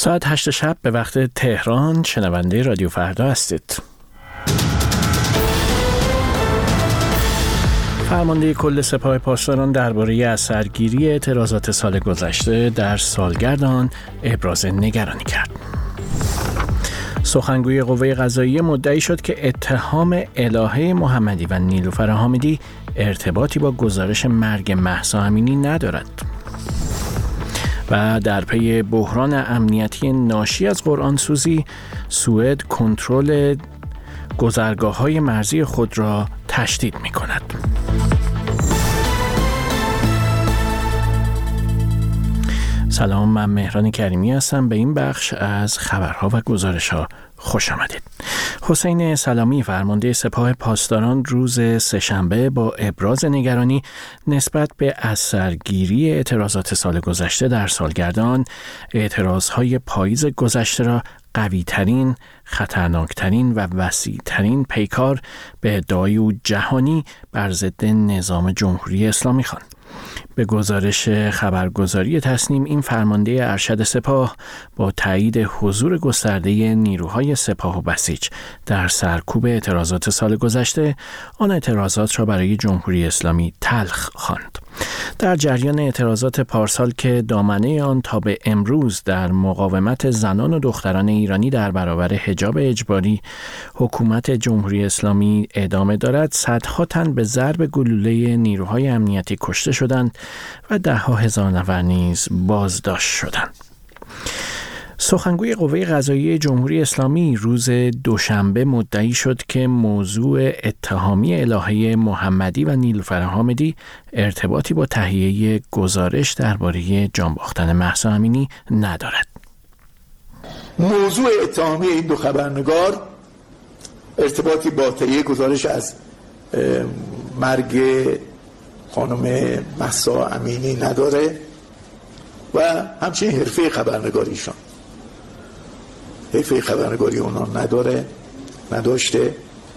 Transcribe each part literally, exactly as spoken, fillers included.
ساعت هشت شب به وقت تهران شنونده رادیو فردا هستید. فرمانده کل سپاه پاسداران درباره اثرگیری اعتراضات سال گذشته در سالگرد آن ابراز نگرانی کرد. سخنگوی قوه قضاییه مدعی شد که اتهام الهه محمدی و نیلوفر حامدی ارتباطی با گزارش مرگ مهسا امینی ندارد. و در پی بحران امنیتی ناشی از قرآنسوزی، سوئد کنترل گذرگاه‌های مرزی خود را تشدید می‌کند. سلام، من مهران کریمی هستم. به این بخش از خبرها و گزارش‌ها خوش آمدید. حسین سلامی فرمانده سپاه پاسداران روز سه‌شنبه با ابراز نگرانی نسبت به اثرگیری اعتراضات سال گذشته در سالگرد آن، اعتراضهای پاییز گذشته را قوی‌ترین، خطرناکترین و وسیع‌ترین پیکار به ادعای او جهانی بر ضد نظام جمهوری اسلامی خواند. به گزارش خبرگزاری تصنیم، این فرمانده ارشد سپاه با تایید حضور گسترده نیروهای سپاه و بسیج در سرکوب اعتراضات سال گذشته، آن اعتراضات را برای جمهوری اسلامی تلخ خواند. در جریان اعتراضات پارسال که دامنه آن تا به امروز در مقاومت زنان و دختران ایرانی در برابر حجاب اجباری حکومت جمهوری اسلامی ادامه دارد، صدها تن به ضرب گلوله نیروهای امنیتی کشته شدند و ده ها هزار نفر نیز بازداشت شدند. سخنگوی قوه قضاییه جمهوری اسلامی روز دوشنبه مدعی شد که موضوع اتهامی الهه محمدی و نیلوفر حامدی ارتباطی با تهیه گزارش درباره جان باختن مهسا امینی ندارد. موضوع اتهامی این دو خبرنگار ارتباطی با تهیه گزارش از مرگ خانم مهسا امینی نداره و همچنین حرفه خبرنگاریشان حرفه خبرنگاری اونا نداره نداشته.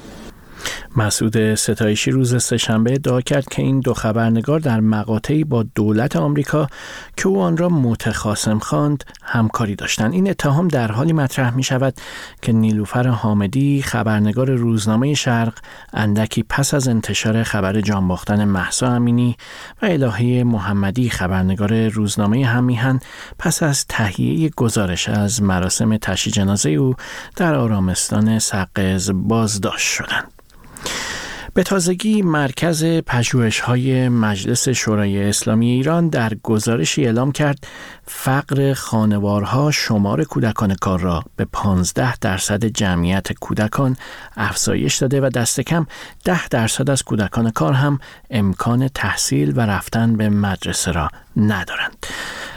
مسعود ستایشی روز سه‌شنبه ادعا کرد که این دو خبرنگار در مقاطعی با دولت آمریکا که او آن را متخاصم خواند همکاری داشتند. این اتهام در حالی مطرح می شود که نیلوفر حامدی خبرنگار روزنامه شرق اندکی پس از انتشار خبر جان باختن مهسا امینی و الهه محمدی خبرنگار روزنامه هم‌میهن پس از تهیه گزارش از مراسم تشییع جنازه او در آرامستان سقز بازداشت شدند. به تازگی مرکز پژوهش‌های مجلس شورای اسلامی ایران در گزارشی اعلام کرد فقر خانوارها شمار کودکان کار را به پانزده درصد جمعیت کودکان افزایش داده و دست کم ده درصد از کودکان کار هم امکان تحصیل و رفتن به مدرسه را ندارند.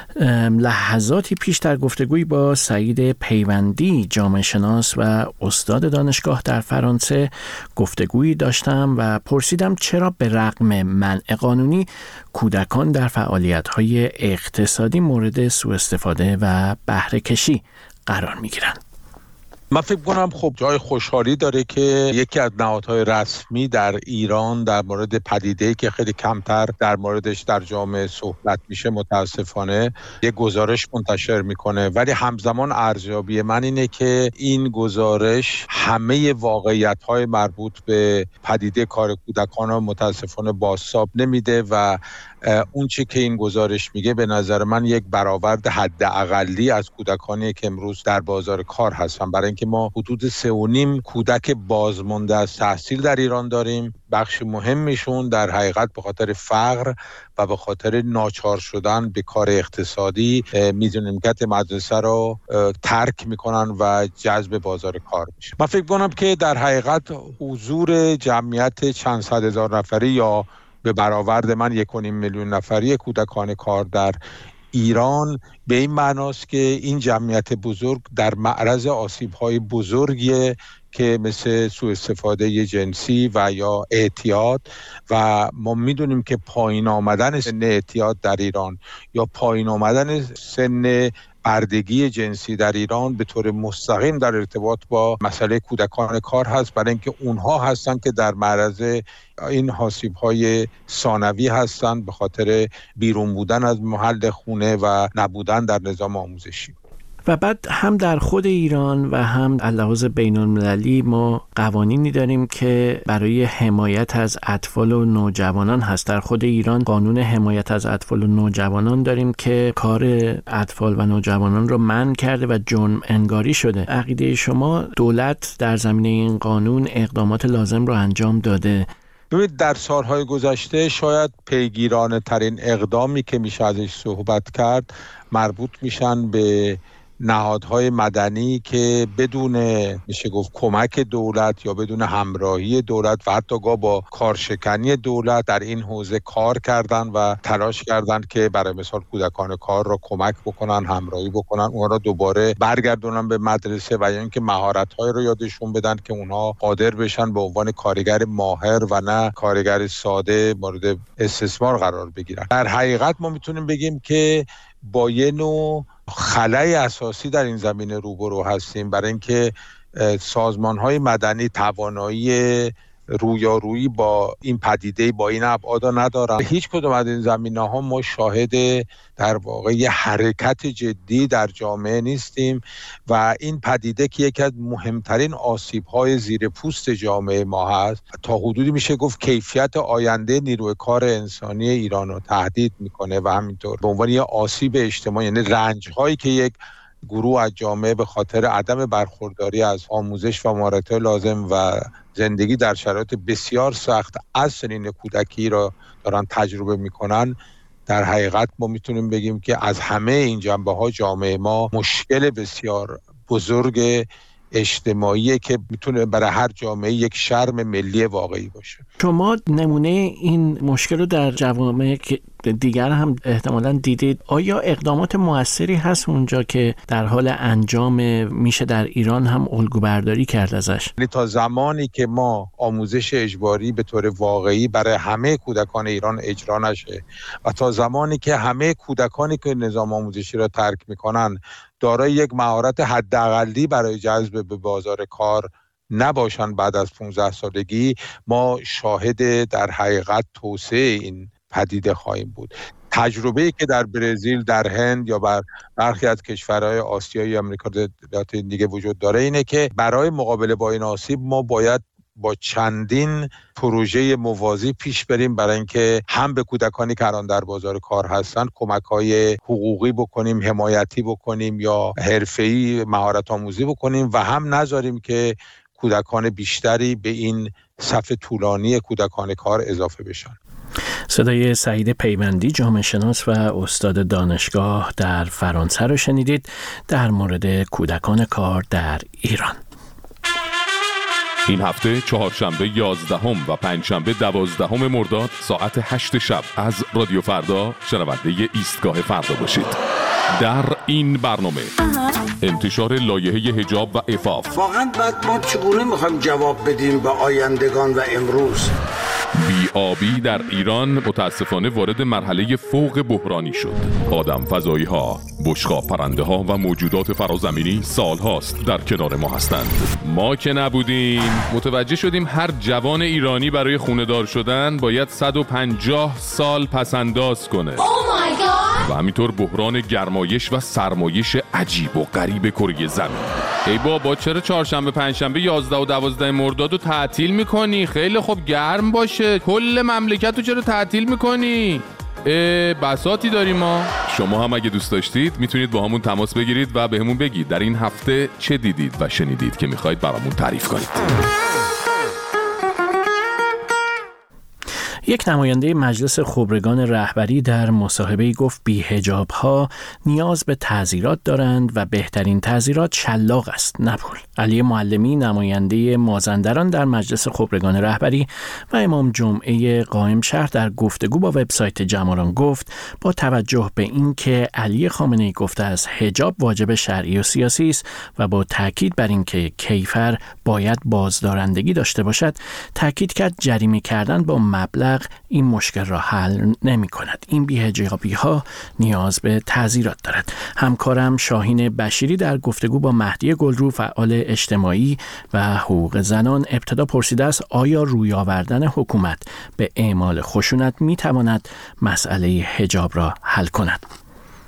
لحظاتی پیش در گفتگوی با سعید پیوندی جامعه شناس و استاد دانشگاه در فرانسه گفتگویی داشتم و پرسیدم چرا به رغم منع قانونی کودکان در فعالیت‌های اقتصادی مورد سوء استفاده و بهره کشی قرار می‌گیرند. من فکر کنم خب جای خوشحالی داره که یکی از نهادهای رسمی در ایران در مورد پدیده‌ای که خیلی کمتر در موردش در جامعه صحبت میشه متاسفانه یک گزارش منتشر میکنه، ولی همزمان ارزیابی من اینه که این گزارش همه واقعیت‌های مربوط به پدیده کار کودکان رو متاسفانه بازتاب نمیده و اون چی که این گزارش میگه به نظر من یک برآورد حداقلی از کودکانی که امروز در بازار کار هستن، برای اینکه ما حدود سه و نیم کودک بازمانده از تحصیل در ایران داریم. بخش مهمیشون در حقیقت به خاطر فقر و به خاطر ناچار شدن به کار اقتصادی میزان مدرسه رو ترک میکنن و جذب بازار کار میشه. من فکر کنم که در حقیقت حضور جمعیت چند صد هزار نفری یا به برآورد من یک و نیم میلیون نفری کودکان کار در ایران به این معناست که این جمعیت بزرگ در معرض آسیب‌های بزرگیه که مثل سوء استفاده جنسی و یا اعتیاد، و ما میدونیم که پایین آمدن سن اعتیاد در ایران یا پایین آمدن سن بردگی جنسی در ایران به طور مستقیم در ارتباط با مسئله کودکان کار هست، برای اینکه اونها هستن که در معرض این آسیب‌های ثانوی هستن به خاطر بیرون بودن از محل خونه و نبودن در نظام آموزشی. و بعد هم در خود ایران و هم لحاظ بین المللی ما قوانینی داریم که برای حمایت از اطفال و نوجوانان هست. در خود ایران قانون حمایت از اطفال و نوجوانان داریم که کار اطفال و نوجوانان رو منع کرده و جرم انگاری شده. عقیده شما دولت در زمینه این قانون اقدامات لازم رو انجام داده؟ ببینید در سالهای گذشته شاید پیگیرانه ترین اقدامی که میشه ازش صحبت کرد مربوط میشن به نهادهای مدنی که بدون میشه گفت کمک دولت یا بدون همراهی دولت و حتی گاه با کارشکنی دولت در این حوزه کار کردن و تلاش کردن که برای مثال کودکان کار را کمک بکنن، همراهی بکنن، اونها را دوباره برگردونن به مدرسه و یا اینکه مهارت‌های رو یادشون بدن که اونها قادر بشن به عنوان کارگر ماهر و نه کارگر ساده مورد استثمار قرار بگیرن. در حقیقت ما میتونیم بگیم که با یه نوع خلای اساسی در این زمینه روبرو هستیم، برای اینکه سازمان‌های مدنی توانایی رویارویی با این پدیده با این ابعاد ندارن. هیچ کدوم از این زمینه‌ها ما شاهد در واقع یه حرکت جدی در جامعه نیستیم و این پدیده که یکی از مهمترین آسیب‌های زیر پوست جامعه ما هست، تا حدودی میشه گفت کیفیت آینده نیروی کار انسانی ایران رو تهدید میکنه و همینطور به عنوان یه آسیب اجتماعی، یعنی رنج‌هایی که یک گروه از جامعه به خاطر عدم برخورداری از آموزش و مهارت‌های لازم و زندگی در شرایط بسیار سخت از سنین کودکی را دارن تجربه میکنن، در حقیقت ما میتونیم بگیم که از همه این جنبه‌ها جامعه ما مشکل بسیار بزرگ اجتماعی که میتونه برای هر جامعه یک شرم ملی واقعی باشه. شما نمونه این مشکل رو در جوامع که دیگر هم احتمالاً دیدید. آیا اقدامات موثری هست اونجا که در حال انجام میشه در ایران هم الگو برداری کرد ازش؟ تا زمانی که ما آموزش اجباری به طور واقعی برای همه کودکان ایران اجرا نشه و تا زمانی که همه کودکانی که نظام آموزشی را ترک میکنن دارای یک مهارت حداقلی برای جذب به بازار کار نباشن بعد از پانزده سالگی، ما شاهد در حقیقت توسعه این پدیده خواهیم بود. تجربه‌ای که در برزیل، در هند یا بر برخی از کشورهای آسیایی یا آمریکا لاتین دیگه وجود داره اینه که برای مقابله با این آسیب ما باید با چندین پروژه موازی پیش بریم برای اینکه هم به کودکانی که الان در بازار کار هستن کمک‌های حقوقی بکنیم، حمایتی بکنیم یا حرفه‌ای مهارت آموزی بکنیم و هم نذاریم که کودکان بیشتری به این صف طولانی کودکان کار اضافه بشن. صدای سعید پیوندی، جامعه شناس و استاد دانشگاه در فرانسه رو شنیدید در مورد کودکان کار در ایران. این هفته چهارشنبه یازدهم و پنجشنبه دوازدهم مرداد ساعت هشت شب از رادیو فردا شنونده ایستگاه فردا باشید. در این برنامه انتشار لایحه حجاب و عفاف. واقعا بعد ما چگونه میخوایم جواب بدیم به آیندگان و امروز؟ بی‌آبی در ایران متاسفانه وارد مرحله فوق بحرانی شد. آدم فضایی ها، بشقاب پرنده ها و موجودات فرازمینی سال هاست در کنار ما هستند. ما که نبودیم متوجه شدیم هر جوان ایرانی برای خونه‌دار شدن باید صد و پنجاه سال پسنداز کنه. oh و همینطور بحران گرمایش و سرمایش عجیب و غریب کره زمین. ای بابا چرا چهارشنبه پنجشنبه یازده و دوازده مرداد رو تعطیل میکنی؟ خیلی خوب گرم باشه، کل مملکت رو چرا تعطیل میکنی؟ بساطی داریم ما. شما هم اگه دوست داشتید میتونید با همون تماس بگیرید و به همون بگید در این هفته چه دیدید و شنیدید که میخواید برامون تعریف کنید. یک نماینده مجلس خبرگان رهبری در مصاحبه‌ای گفت بی‌حجاب‌ها نیاز به تعزیرات دارند و بهترین تعزیرات شلاق است، نه پول. علی معلمی، نماینده مازندران در مجلس خبرگان رهبری و امام جمعه قائم شهر در گفتگو با وبسایت جماران گفت با توجه به اینکه علی خامنه‌ای گفته است حجاب واجب شرعی و سیاسی است و با تاکید بر اینکه کیفر باید بازدارندگی داشته باشد، تاکید کرد جریمه کردن با مبلغ این مشکل را حل نمی کند. این بی‌حجابی ها نیاز به تعزیرات دارد. همکارم شاهین بشیری در گفتگو با مهدی گلرو، فعال اجتماعی و حقوق زنان، ابتدا پرسیده است آیا روی آوردن حکومت به اعمال خشونت می تواند مسئله حجاب را حل کند؟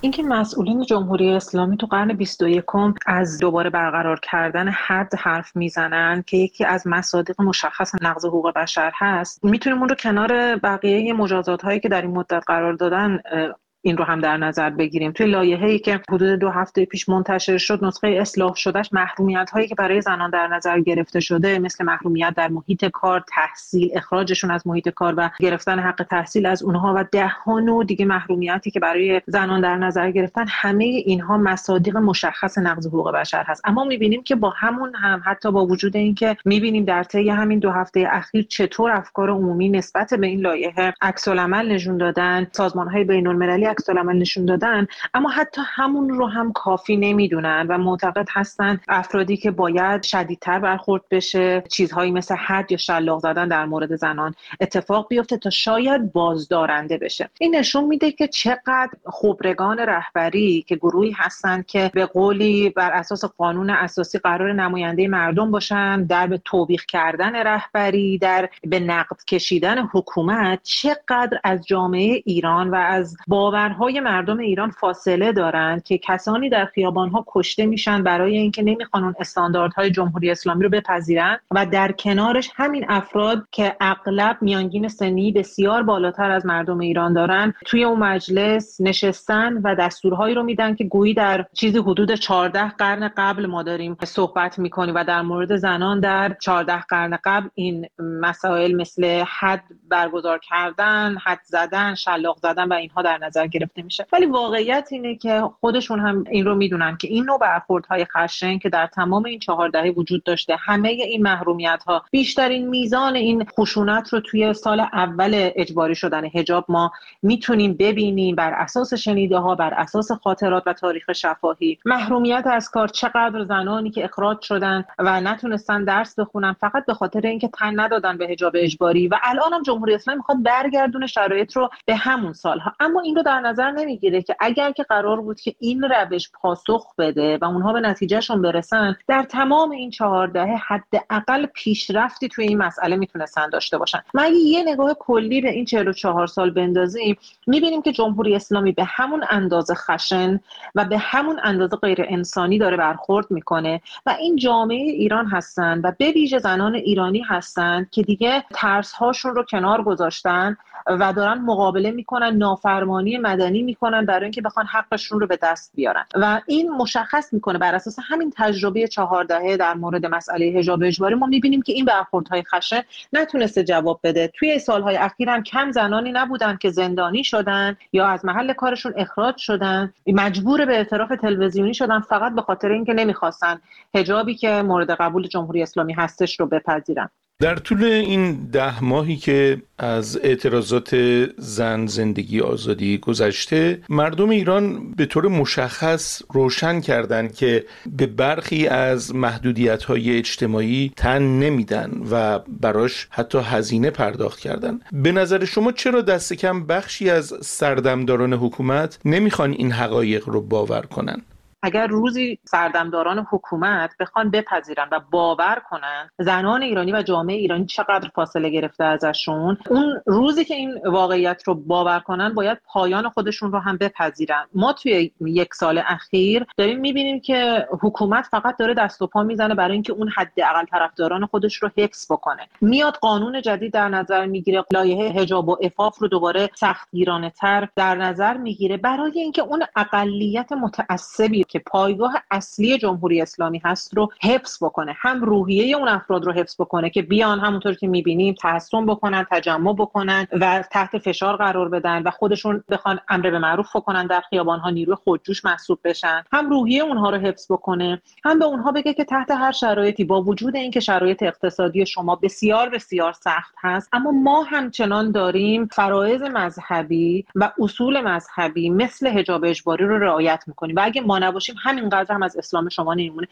اینکه مسئولین جمهوری اسلامی تو قرن بیست و یکم از دوباره برقرار کردن حد حرف میزنن که یکی از مصادیق مشخص نقض حقوق بشر هست، میتونیم اون رو کنار بقیه مجازات هایی که در این مدت قرار دادن این رو هم در نظر بگیریم. توی لایحه‌ای که حدود دو هفته پیش منتشر شد، نسخه اصلاح شدهش محرومیت‌هایی که برای زنان در نظر گرفته شده، مثل محرومیت در محیط کار، تحصیل، اخراجشون از محیط کار و گرفتن حق تحصیل از اونها و ده ها نوع دیگه محرومیتی که برای زنان در نظر گرفتن، همه اینها مصادیق مشخص نقض حقوق بشر هست. اما می‌بینیم که با همون هم، حتی با وجود اینکه می‌بینیم در طی همین دو هفته اخیر چطور افکار عمومی نسبت به این لایحه عکس‌العمل نشون دادن، سازمان‌های بین‌المللی عکس‌العمل نشون دادن، اما حتی همون رو هم کافی نمیدونن و معتقد هستن افرادی که باید شدیدتر برخورد بشه، چیزهایی مثل حد یا شلاق زدن در مورد زنان اتفاق بیفته تا شاید بازدارنده بشه. این نشون میده که چقدر خبرگان رهبری که گروهی هستن که به قولی بر اساس قانون اساسی قرار نماینده مردم باشن، در به توبیخ کردن رهبری، در به نقد کشیدن حکومت، چقدر از جامعه ایران و از باور های مردم ایران فاصله دارند که کسانی در خیابان‌ها کشته میشن برای اینکه نمیخوان اون استانداردهای جمهوری اسلامی رو بپذیرن و در کنارش همین افراد که اغلب میانگین سنی بسیار بالاتر از مردم ایران دارن، توی اون مجلس نشستن و دستورهایی رو میدن که گویی در چیزی حدود چهارده قرن قبل ما داریم صحبت میکنیم و در مورد زنان در چهارده قرن قبل این مسائل مثل حد برگزار کردن، حد زدن، شلاق زدن و اینها در نظر گرفته میشه. ولی واقعیت اینه که خودشون هم این رو میدونن که این نوع برخوردهای خشن که در تمام این چهار دهه وجود داشته، همه این محرومیت ها، بیشترین میزان این خشونت رو توی سال اول اجباری شدن حجاب ما میتونیم ببینیم بر اساس شنیده ها، بر اساس خاطرات و تاریخ شفاهی. محرومیت از کار، چقدر زنانی که اخراج شدن و نتونستن درس بخونن فقط به خاطر اینکه تن ندادن به حجاب اجباری، و الان هم جمهوری اسلامی میخواد برگردونه شرایط رو به همون سالها. اما این رو در نظر نمیگیره که اگر که قرار بود که این روش پاسخ بده و اونها به نتیجهشون برسن، در تمام این چهار دهه حداقل پیشرفتی توی این مسئله میتونستن داشته باشن. ما اگه یه نگاه کلی به این چهل و چهار سال بندازیم، میبینیم که جمهوری اسلامی به همون اندازه خشن و به همون اندازه غیر انسانی داره برخورد میکنه و این جامعه ایران هستن و به ویژه زنان ایرانی هستن که دیگه ترس هاشون رو کنار گذاشتن و دارن مقابله میکنن، نافرمانی مدنی میکنن برای اینکه بخوان حقشون رو به دست بیارن. و این مشخص میکنه بر اساس همین تجربه چهار دهه در مورد مسئله حجاب اجباری ما میبینیم که این برخوردهای خشن نتونسته جواب بده. توی سالهای اخیر هم کم زنانی نبودن که زندانی شدن یا از محل کارشون اخراج شدن، مجبور به اعتراف تلویزیونی شدن فقط به خاطر اینکه نمیخواستن حجابی که مورد قبول جمهوری اسلامی هستش رو بپذیرن. در طول این ده ماهی که از اعتراضات زن زندگی آزادی گذشته، مردم ایران به طور مشخص روشن کردند که به برخی از محدودیت‌های اجتماعی تن نمیدن و براش حتی هزینه پرداخت کردن. به نظر شما چرا دست کم بخشی از سردمداران حکومت نمیخوان این حقایق رو باور کنن؟ اگر روزی سردمداران حکومت بخوان بپذیرن و باور کنن زنان ایرانی و جامعه ایرانی چقدر فاصله گرفته ازشون، اون روزی که این واقعیت رو باور کنن باید پایان خودشون رو هم بپذیرن. ما توی یک سال اخیر داریم میبینیم که حکومت فقط داره دست و پا میزنه برای اینکه اون حداقل طرفداران خودش رو حفظ بکنه. میاد قانون جدید در نظر میگیره، لایحه حجاب و عفاف رو دوباره سختگیرانه تر در نظر میگیره برای اینکه اون اقلیت متعصبی که پایگاه اصلی جمهوری اسلامی هست رو حفظ بکنه، هم روحیه اون افراد رو حفظ بکنه که بیان همونطور که میبینیم تحصن بکنن، تجمع بکنن و تحت فشار قرار بدن و خودشون بخوان امر به معروف بکنن در خیابان‌ها، نیروی خودجوش محسوب بشن، هم روحیه اونها رو حفظ بکنه، هم به اونها بگه که تحت هر شرایطی، با وجود اینکه شرایط اقتصادی شما بسیار بسیار سخت هست، اما ما همچنان داریم فرایض مذهبی و اصول مذهبی مثل حجاب اجباری رو رعایت میکنیم و اگه ما نباشیم همینقدر هم از اسلام شما نمیمونه.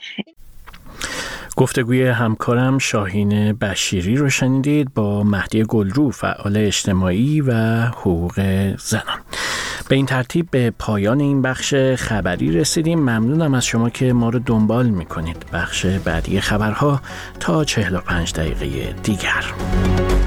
گفتگوی همکارم شاهین بشیری رو شنیدید با مهدی گلرو، فعال اجتماعی و حقوق زنان. به این ترتیب به پایان این بخش خبری رسیدیم. ممنونم از شما که ما رو دنبال میکنید. بخش بعدی خبرها تا چهل و پنج دقیقه دیگر.